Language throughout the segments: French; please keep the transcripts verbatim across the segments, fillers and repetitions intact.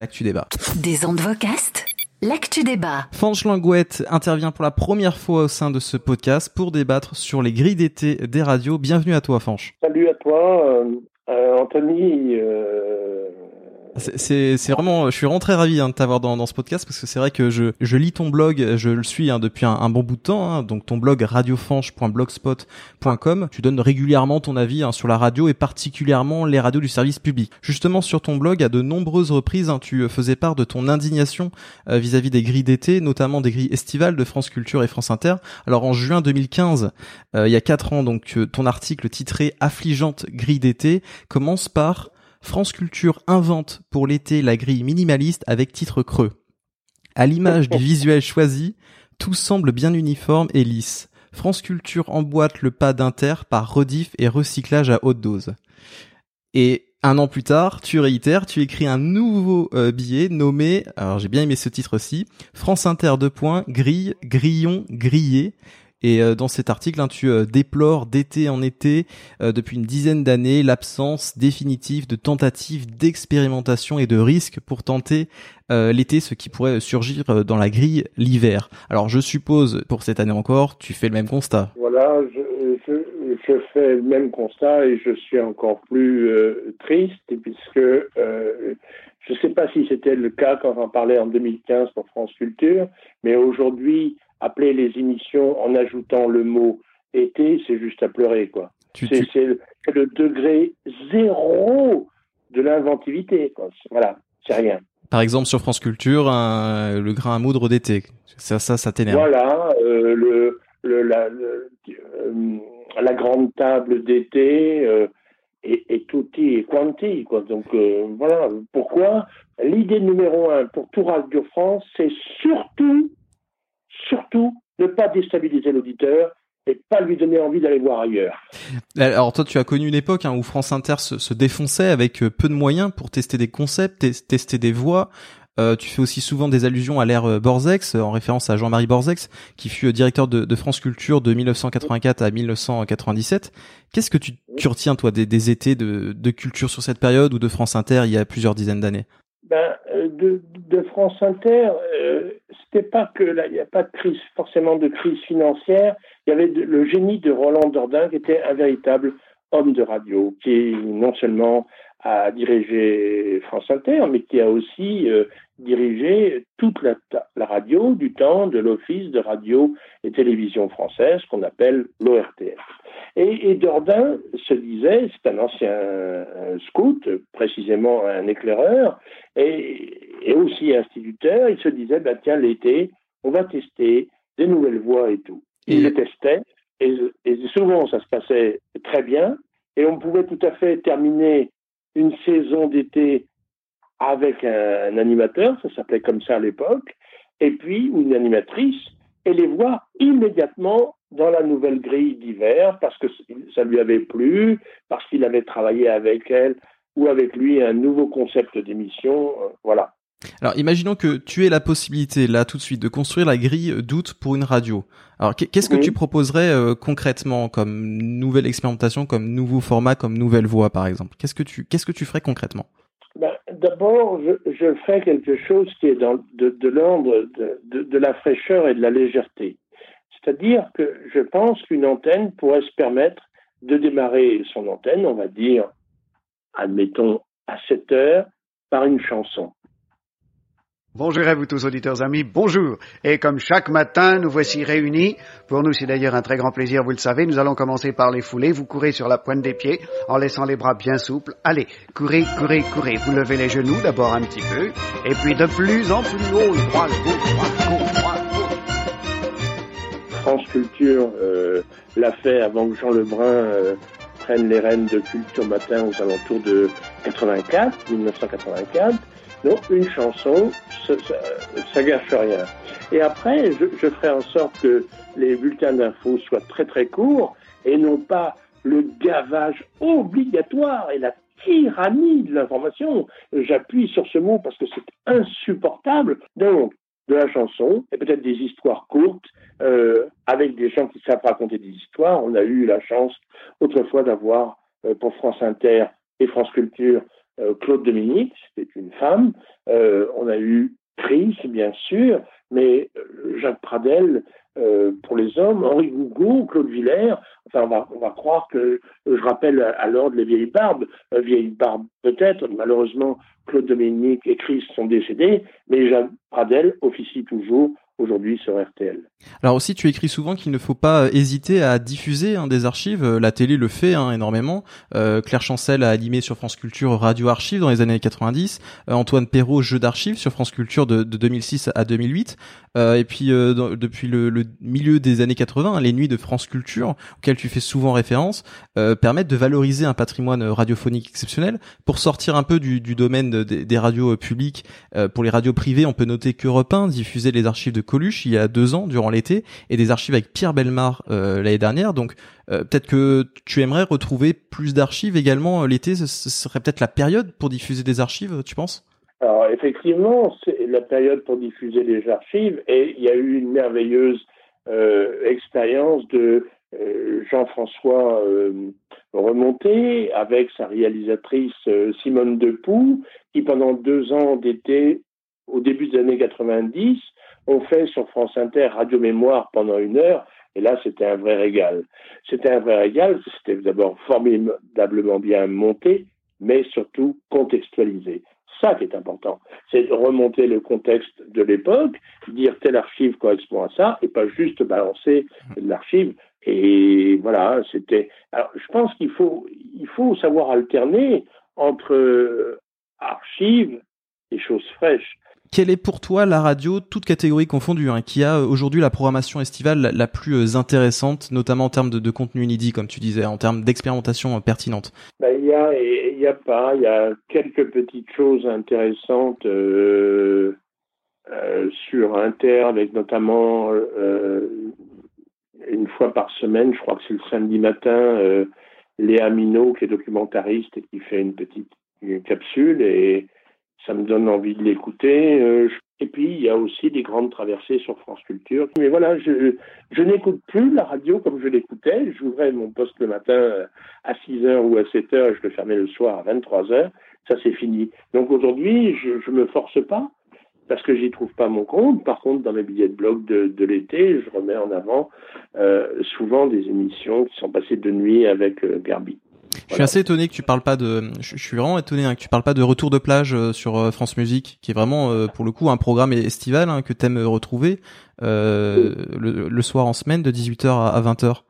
L'actu débat. Des ondes vocastes, l'actu débat. Fanch Langouette intervient pour la première fois au sein de ce podcast pour débattre sur les grilles d'été des radios. Bienvenue à toi, Fanch. Salut à toi, euh, euh, Anthony. Euh... C'est, c'est, c'est vraiment, je suis vraiment très ravi hein, de t'avoir dans, dans ce podcast parce que c'est vrai que je, je lis ton blog, je le suis hein, depuis un, un bon bout de temps, hein, donc ton blog radiofanch point blogspot point com. Tu donnes régulièrement ton avis hein, sur la radio et particulièrement les radios du service public. Justement sur ton blog, à de nombreuses reprises, hein, tu faisais part de ton indignation euh, vis-à-vis des grilles d'été, notamment des grilles estivales de France Culture et France Inter. Alors en juin deux mille quinze, euh, il y a quatre ans, donc euh, ton article titré Affligeante grille d'été commence par France Culture invente pour l'été la grille minimaliste avec titre creux. À l'image du visuel choisi, tout semble bien uniforme et lisse. France Culture emboîte le pas d'Inter par rediff et recyclage à haute dose. Et un an plus tard, tu réitères, tu écris un nouveau euh, billet nommé, alors j'ai bien aimé ce titre aussi, France Inter deux points, grille, grillon, grillé. Et euh, dans cet article, hein, tu euh, déplores d'été en été, euh, depuis une dizaine d'années, l'absence définitive de tentatives d'expérimentation et de risques pour tenter euh, l'été, ce qui pourrait surgir euh, dans la grille l'hiver. Alors je suppose, pour cette année encore, tu fais le même constat. Voilà, je, je, je fais le même constat et je suis encore plus euh, triste puisque euh, je ne sais pas si c'était le cas quand on parlait en deux mille quinze pour France Culture, mais aujourd'hui, appeler les émissions en ajoutant le mot été, c'est juste à pleurer, quoi. Tu, c'est, tu... c'est, le, c'est le degré zéro de l'inventivité, quoi. Voilà, c'est rien. Par exemple, sur France Culture, un, le grain à moudre d'été. Ça, ça, ça t'énerve. Voilà, euh, le, le, la, le, euh, la grande table d'été, euh, et, et tutti et quanti, quoi. Donc, euh, voilà. Pourquoi? L'idée numéro un pour tout Radio France, c'est surtout Surtout, ne pas déstabiliser l'auditeur et pas lui donner envie d'aller voir ailleurs. Alors toi, tu as connu une époque hein, où France Inter se, se défonçait avec peu de moyens pour tester des concepts, te- tester des voix. Euh, tu fais aussi souvent des allusions à l'ère Borzex, en référence à Jean-Marie Borzex, qui fut directeur de, de France Culture de dix-neuf cent quatre-vingt-quatre à dix-neuf cent quatre-vingt-dix-sept. Qu'est-ce que tu, tu retiens, toi, des, des étés de, de culture sur cette période ou de France Inter il y a plusieurs dizaines d'années? Ben, de, de France Inter, euh, c'était pas que là, il n'y a pas de crise, forcément de crise financière. Il y avait de, le génie de Roland Dordain qui était un véritable homme de radio, qui non seulement a dirigé France Inter, mais qui a aussi euh, dirigé toute la, la radio du temps de l'Office de radio et télévision française, qu'on appelle l'O R T F. Et, et Dordain se disait, c'est un ancien un scout, précisément un éclaireur, et, et aussi instituteur, il se disait, ben tiens, l'été, on va tester des nouvelles voies et tout. Il les testait, et, et souvent ça se passait très bien, et on pouvait tout à fait terminer une saison d'été avec un, un animateur, ça s'appelait comme ça à l'époque, et puis une animatrice, et les voir immédiatement dans la nouvelle grille d'hiver, parce que ça lui avait plu, parce qu'il avait travaillé avec elle, ou avec lui un nouveau concept d'émission, euh, voilà. Alors, imaginons que tu aies la possibilité, là, tout de suite, de construire la grille d'août pour une radio. Alors, qu'est-ce que oui. tu proposerais euh, concrètement comme nouvelle expérimentation, comme nouveau format, comme nouvelle voix, par exemple? Qu'est-ce que tu, qu'est-ce que tu ferais concrètement? Ben, d'abord, je, je ferais quelque chose qui est dans, de, de l'ordre de, de, de la fraîcheur et de la légèreté. C'est-à-dire que je pense qu'une antenne pourrait se permettre de démarrer son antenne, on va dire, admettons, à sept heures, par une chanson. Bonjour à vous tous auditeurs amis, bonjour. Et comme chaque matin, nous voici réunis. Pour nous, c'est d'ailleurs un très grand plaisir, vous le savez. Nous allons commencer par les foulées. Vous courez sur la pointe des pieds en laissant les bras bien souples. Allez, courez, courez, courez. Vous levez les genoux d'abord un petit peu. Et puis de plus en plus haut, droite, gauche, droite, gauche, droite, gauche. France Culture euh, l'a fait avant que Jean Lebrun euh, prenne les rênes de Culture Matin aux alentours de quatre-vingt-quatre, dix-neuf cent quatre-vingt-quatre. Donc, une chanson, ça, ça, ça gâche rien. Et après, je, je ferai en sorte que les bulletins d'infos soient très très courts et non pas le gavage obligatoire et la tyrannie de l'information. J'appuie sur ce mot parce que c'est insupportable. Donc, de la chanson et peut-être des histoires courtes euh, avec des gens qui savent raconter des histoires. On a eu la chance autrefois d'avoir euh, pour France Inter et France Culture euh, Claude Dominique, c'était une femme. Euh, on a eu Chris, bien sûr, mais euh, Jacques Pradel euh, pour les hommes, Henri Gougaud, Claude Villers. Enfin, on va, on va croire que, je rappelle à, à l'ordre les vieilles barbes, euh, vieilles barbes peut-être, malheureusement, Claude Dominique et Chris sont décédés, mais Jacques Pradel officie toujours aujourd'hui sur R T L. Alors aussi, tu écris souvent qu'il ne faut pas hésiter à diffuser hein, des archives. La télé le fait hein, énormément. Euh, Claire Chancel a animé sur France Culture Radio Archives dans les années quatre-vingt-dix. Euh, Antoine Perrault, Jeux d'archives sur France Culture de, de deux mille six à deux mille huit. Euh, et puis euh, dans, depuis le, le milieu des années quatre-vingts, hein, les nuits de France Culture, auxquelles tu fais souvent référence, euh, permettent de valoriser un patrimoine radiophonique exceptionnel. Pour sortir un peu du, du domaine de, de, des radios publiques, euh, pour les radios privées, on peut noter qu'Europe un diffusait les archives de Coluche il y a deux ans durant l'été et des archives avec Pierre Bellemare euh, l'année dernière. Donc euh, peut-être que tu aimerais retrouver plus d'archives également euh, l'été. Ce, ce serait peut-être la période pour diffuser des archives, tu penses ? Alors effectivement, c'est la période pour diffuser les archives et il y a eu une merveilleuse euh, expérience de euh, Jean-François euh, Remonté avec sa réalisatrice euh, Simone Depoux qui pendant deux ans d'été, au début des années quatre-vingt-dix, ont fait sur France Inter Radio Mémoire pendant une heure. Et là, c'était un vrai régal. C'était un vrai régal. C'était d'abord formidablement bien monté, mais surtout contextualisé. Ça qui est important. C'est de remonter le contexte de l'époque, dire telle archive correspond à ça, et pas juste balancer de l'archive. Et voilà, c'était... Alors, je pense qu'il faut, il faut savoir alterner entre archives et choses fraîches. Quelle est pour toi la radio, toute catégorie confondue, hein, qui a aujourd'hui la programmation estivale la, la plus intéressante, notamment en termes de, de contenu inédit, comme tu disais, en termes d'expérimentation pertinente? Ben, il y a, il y a pas, il y a quelques petites choses intéressantes euh, euh, sur Inter, avec notamment euh, une fois par semaine, je crois que c'est le samedi matin, euh, Léa Minot, qui est documentariste et qui fait une petite une capsule et ça me donne envie de l'écouter. Euh, et puis, il y a aussi des grandes traversées sur France Culture. Mais voilà, je, je n'écoute plus la radio comme je l'écoutais. J'ouvrais mon poste le matin à six heures ou à sept heures et je le fermais le soir à vingt-trois heures. Ça, c'est fini. Donc aujourd'hui, je ne me force pas parce que j'y trouve pas mon compte. Par contre, dans mes billets de blog de, de l'été, je remets en avant euh, souvent des émissions qui sont passées de nuit avec euh, Garbi. Je suis assez étonné que tu parles pas de. Je suis vraiment étonné hein, que tu parles pas de Retour de plage euh, sur euh, France Musique, qui est vraiment euh, pour le coup un programme estival hein, que t'aimes retrouver euh, oui. le, le soir en semaine de dix-huit heures à vingt heures.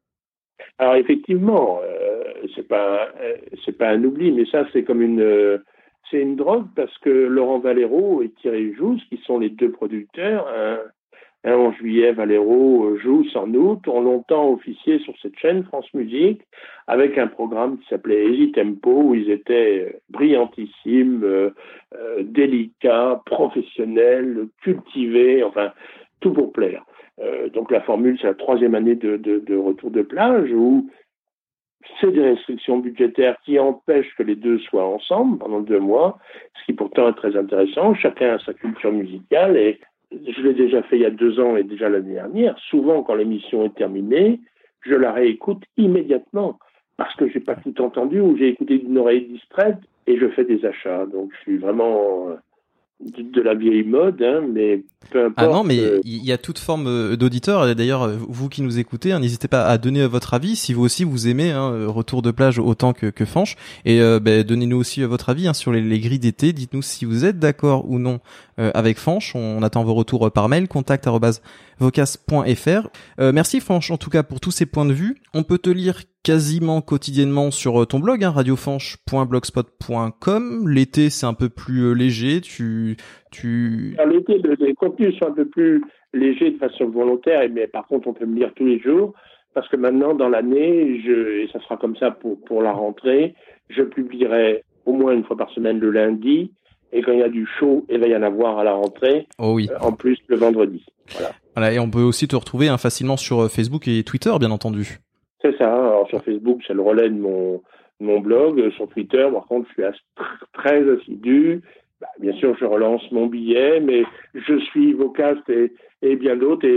Alors effectivement, euh, c'est pas euh, c'est pas un oubli, mais ça c'est comme une euh, c'est une drogue parce que Laurent Valero et Thierry Jousse, qui sont les deux producteurs. Hein, Hein, en juillet, Valero joue en août, ont longtemps officié sur cette chaîne France Musique avec un programme qui s'appelait Easy Tempo où ils étaient brillantissimes, euh, euh, délicats, professionnels, cultivés, enfin tout pour plaire. Euh, donc la formule, c'est la troisième année de, de, de Retour de plage où c'est des restrictions budgétaires qui empêchent que les deux soient ensemble pendant deux mois, ce qui pourtant est très intéressant. Chacun a sa culture musicale et je l'ai déjà fait il y a deux ans et déjà l'année dernière. Souvent, quand l'émission est terminée, je la réécoute immédiatement parce que j'ai pas tout entendu ou j'ai écouté d'une oreille distraite et je fais des achats. Donc, je suis vraiment de, de la vieille mode, hein, mais peu importe. Ah non, mais il y a toute forme d'auditeurs. Et d'ailleurs, vous qui nous écoutez, hein, n'hésitez pas à donner votre avis si vous aussi vous aimez hein, Retour de plage autant que, que Fanche. Et euh, bah, donnez-nous aussi votre avis hein, sur les, les grilles d'été. Dites-nous si vous êtes d'accord ou non euh, avec Fanche. On attend vos retours par mail, contact arobase vocas point f r. Euh, merci Fanche en tout cas pour tous ces points de vue. On peut te lire quasiment quotidiennement sur ton blog, hein, radiofanche point blogspot point com. L'été, c'est un peu plus léger. Tu, tu... Alors, l'été, les contenus sont un peu plus légers de façon volontaire, mais par contre, on peut me lire tous les jours parce que maintenant, dans l'année, je, et ça sera comme ça pour, pour la rentrée, je publierai au moins une fois par semaine le lundi. Et quand il y a du show, il va y en avoir à la rentrée. Oh oui. Euh, en plus, le vendredi. Voilà. Voilà. Et on peut aussi te retrouver hein, facilement sur Facebook et Twitter, bien entendu. C'est ça. Alors, sur Facebook, c'est le relais de mon, de mon blog. Sur Twitter, par contre, je suis très assidu. Bah, bien sûr, je relance mon billet, mais je suis Vocast et, et bien d'autres. Et,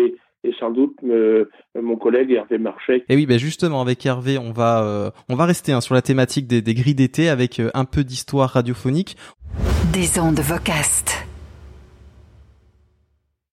et sans doute me, mon collègue Hervé Marchais. Et oui, ben justement avec Hervé, on va euh, on va rester hein, sur la thématique des, des grilles d'été avec euh, un peu d'histoire radiophonique. Des ondes Vocast.